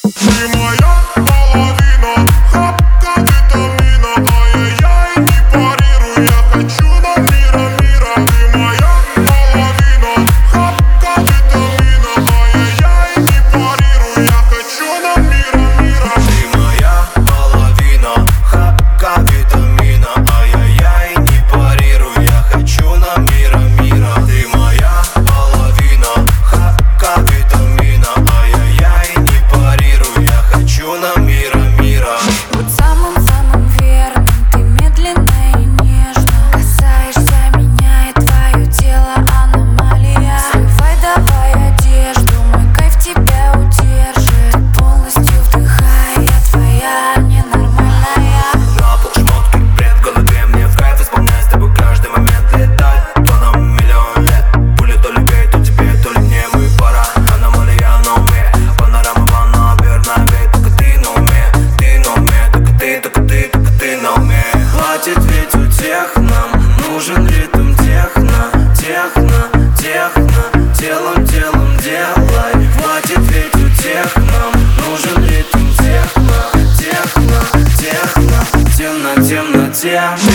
Ты моя половина, хапка витамина. Ай-яй-яй, не парируй, я хочу на мира, мира. Ты моя половина, хапка витамина. Ай-яй-яй, не парируй, я хочу на мира, мира. Ты моя половина, хапка витамина. Ай-яй-яй, не парируй, я хочу на мира, мира. Ты моя половина, хапка витамина. Ай-яй-яй, не парируй, я хочу на мира, мира. Будь самым-самым верным, ты медленно и нежно касаешься меня, и твое тело аномалия. Срывай давай одежду, мой кайф тебя удержит. Ты полностью вдыхай, я твоя ненормальная. На пол шмотки, бред в голове, мне в кайф исполнять с тобой каждый момент летать. То нам миллион лет, пуля то ли бей, то тебе, то ли мне, мы пара. Аномалия на уме, панорама ванна, Бернаве. Только ты на уме, ты на уме. Только ты на уме. Хватит ведь у тех нам, нужен ритм техно, техно, техно. Телом делай. Хватит ведь у тех нам, нужен ритм техно, техно, техно. Темно, темно, темно.